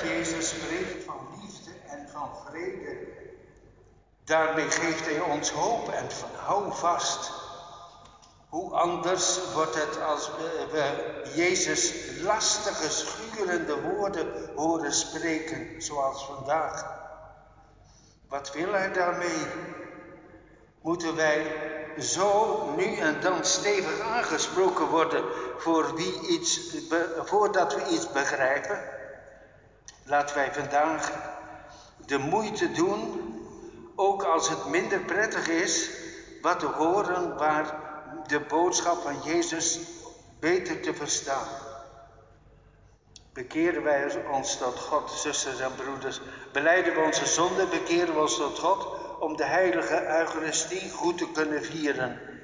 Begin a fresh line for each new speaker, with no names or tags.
Jezus spreekt van liefde en van vrede. Daarmee geeft hij ons hoop en hou vast. Hoe anders wordt het als we Jezus lastige, schurende woorden horen spreken, zoals vandaag. Wat wil hij daarmee? Moeten wij zo nu en dan stevig aangesproken worden voordat we iets begrijpen? Laten wij vandaag de moeite doen, ook als het minder prettig is, wat te horen waar de boodschap van Jezus beter te verstaan. Bekeren wij ons tot God, zusters en broeders. Belijden we onze zonde, bekeren we ons tot God om de heilige Eucharistie goed te kunnen vieren.